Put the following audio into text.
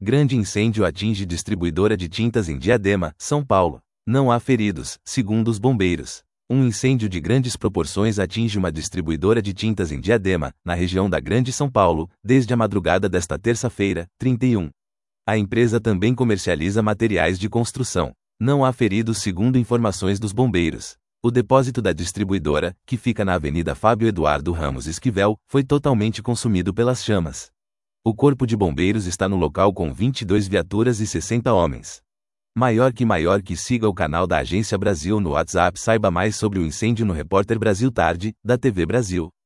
Grande incêndio atinge distribuidora de tintas em Diadema, São Paulo. Não há feridos, segundo os bombeiros. Um incêndio de grandes proporções atinge uma distribuidora de tintas em Diadema, na região da Grande São Paulo, desde a madrugada desta terça-feira, 31. A empresa também comercializa materiais de construção. Não há feridos segundo informações dos bombeiros. O depósito da distribuidora, que fica na Avenida Fábio Eduardo Ramos Esquivel, foi totalmente consumido pelas chamas. O Corpo de Bombeiros está no local com 22 viaturas e 60 homens. Maior que siga o canal da Agência Brasil no WhatsApp. Saiba mais sobre o incêndio no Repórter Brasil Tarde, da TV Brasil.